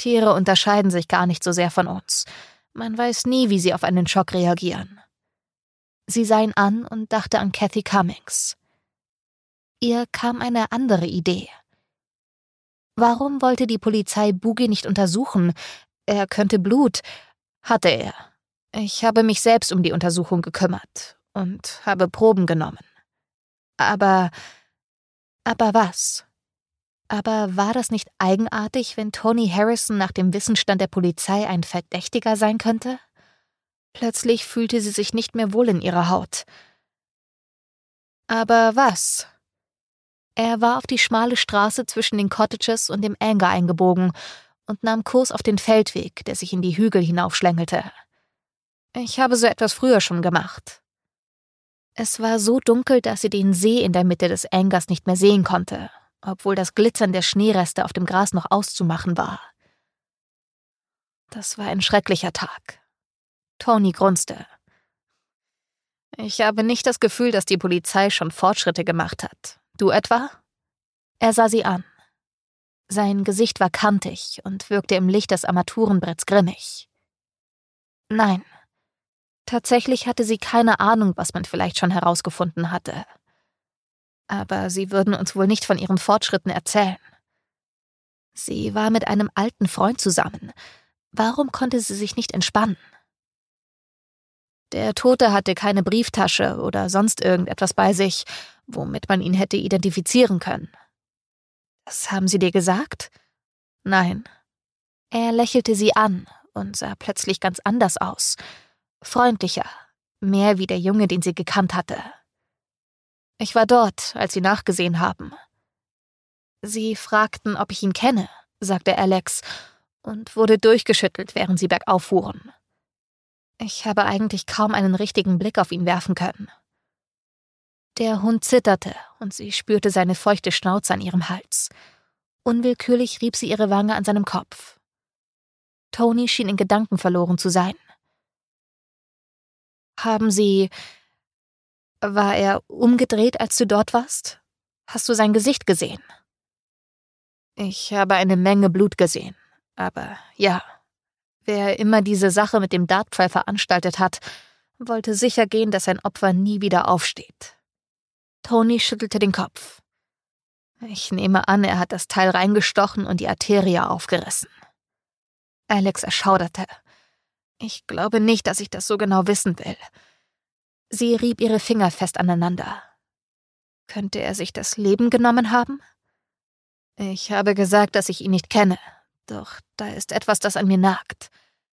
Tiere unterscheiden sich gar nicht so sehr von uns. Man weiß nie, wie sie auf einen Schock reagieren. Sie sah ihn an und dachte an Kathy Cummings. Ihr kam eine andere Idee. Warum wollte die Polizei Boogie nicht untersuchen? Er könnte Blut. Hatte er. Ich habe mich selbst um die Untersuchung gekümmert und habe Proben genommen. Aber was? Aber war das nicht eigenartig, wenn Tony Harrison nach dem Wissensstand der Polizei ein Verdächtiger sein könnte? Plötzlich fühlte sie sich nicht mehr wohl in ihrer Haut. Aber was? Er war auf die schmale Straße zwischen den Cottages und dem Anger eingebogen und nahm Kurs auf den Feldweg, der sich in die Hügel hinaufschlängelte. Ich habe so etwas früher schon gemacht. Es war so dunkel, dass sie den See in der Mitte des Angers nicht mehr sehen konnte, obwohl das Glitzern der Schneereste auf dem Gras noch auszumachen war. Das war ein schrecklicher Tag. Tony grunzte. Ich habe nicht das Gefühl, dass die Polizei schon Fortschritte gemacht hat. Du etwa? Er sah sie an. Sein Gesicht war kantig und wirkte im Licht des Armaturenbretts grimmig. Nein. Tatsächlich hatte sie keine Ahnung, was man vielleicht schon herausgefunden hatte. Aber sie würden uns wohl nicht von ihren Fortschritten erzählen. Sie war mit einem alten Freund zusammen. Warum konnte sie sich nicht entspannen? Der Tote hatte keine Brieftasche oder sonst irgendetwas bei sich, womit man ihn hätte identifizieren können. Das haben Sie dir gesagt? Nein. Er lächelte sie an und sah plötzlich ganz anders aus. Freundlicher, mehr wie der Junge, den sie gekannt hatte. Ich war dort, als sie nachgesehen haben. Sie fragten, ob ich ihn kenne, sagte Alex und wurde durchgeschüttelt, während sie bergauf fuhren. Ich habe eigentlich kaum einen richtigen Blick auf ihn werfen können. Der Hund zitterte und sie spürte seine feuchte Schnauze an ihrem Hals. Unwillkürlich rieb sie ihre Wange an seinem Kopf. Tony schien in Gedanken verloren zu sein. War er umgedreht, als du dort warst? Hast du sein Gesicht gesehen? Ich habe eine Menge Blut gesehen, aber ja, wer immer diese Sache mit dem Dartpfeil veranstaltet hat, wollte sicher gehen, dass sein Opfer nie wieder aufsteht. Tony schüttelte den Kopf. Ich nehme an, er hat das Teil reingestochen und die Arterie aufgerissen. Alex erschauderte. Ich glaube nicht, dass ich das so genau wissen will. Sie rieb ihre Finger fest aneinander. Könnte er sich das Leben genommen haben? Ich habe gesagt, dass ich ihn nicht kenne, doch da ist etwas, das an mir nagt.